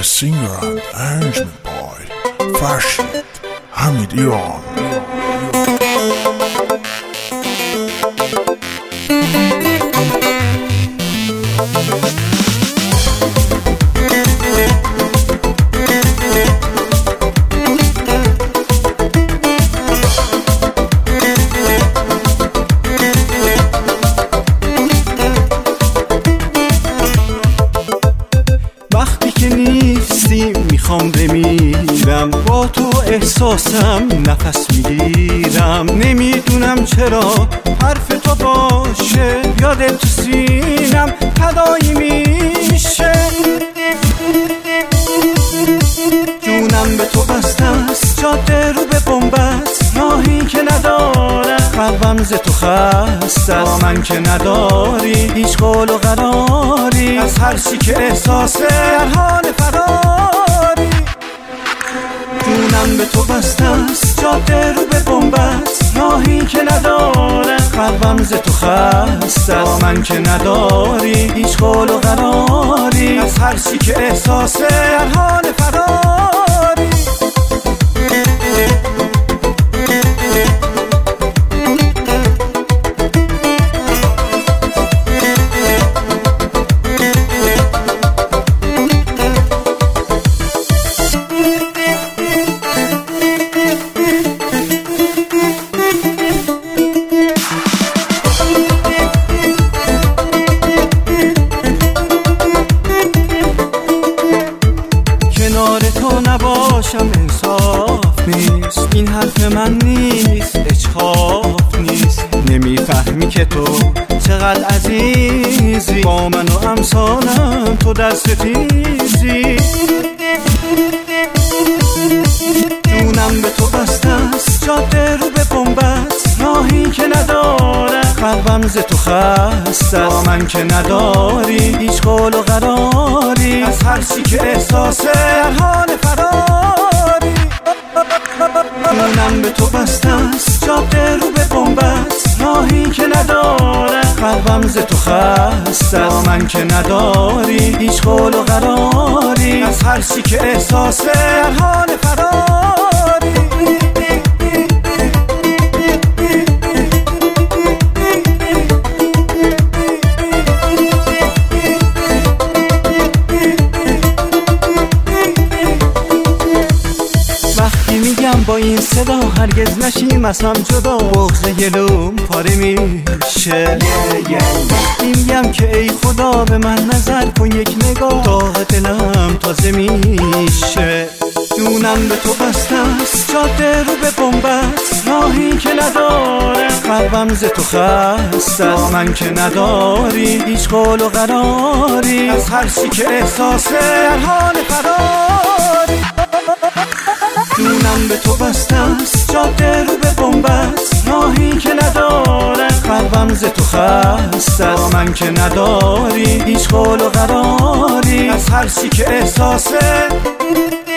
singer and arrangement by Farshid Hamid Iran. وقتی که نیستی میخوام بمیرم، با تو احساسم نفس میگیرم. نمیدونم چرا حرف تو باشه، یادت تو سینم فدایی میشه. جونم به تو بسته است، جاده رو به بنبست، راهی که ندارم، قلبم ز تو خسته است. من که نداری هیچ قول و قراری، از هر چی که احساسه در حال فراری. جونم به تو بسته است، جاده رو به بنبست، راهی که ندارم، قلبم ز تو خسته است. من که نداری هیچ قول و قراری، از هر چی که احساسه در حال فراری. کنار تو نباشم انصاف نیست، این حرف من نیست، اجحاف نیست. نمیفهمی که تو چقدر عزیزی، با من و امثالم تو در ستیزی. جونم به تو بسته است، جاده رو به بنبست، راهی که ندارم، قلبم ز تو خسته است. من که نداری هیچ قول و قراری، از هر چی که احساسه در حال فراری. جونم به تو بسته است، جاده رو به بنبست، راهی که ندارم، قلبم ز تو خسته است. من که نداری هیچ قول و قراری، از هر چی که احساسه در حال فراری. وقتی میگم با این صدا هرگز نشیم از هم جدا، بغض گلوم پاره میشه. وقتی میگم که ای خدا به من نظر کن یک نگاه، داغ دلم تازه میشه. جونم به تو بسته است، جاده رو به بنبست، راهی که ندارم، قلبم ز تو خسته است. من که نداری هیچ قول و قراری، از هر چی که احساسه در حال فراری. جونم به تو بسته است، جاده رو به بنبست، راهی که ندارم، قلبم ز تو خسته است. من که نداری هیچ قول و قراری، از هر چی که احساسه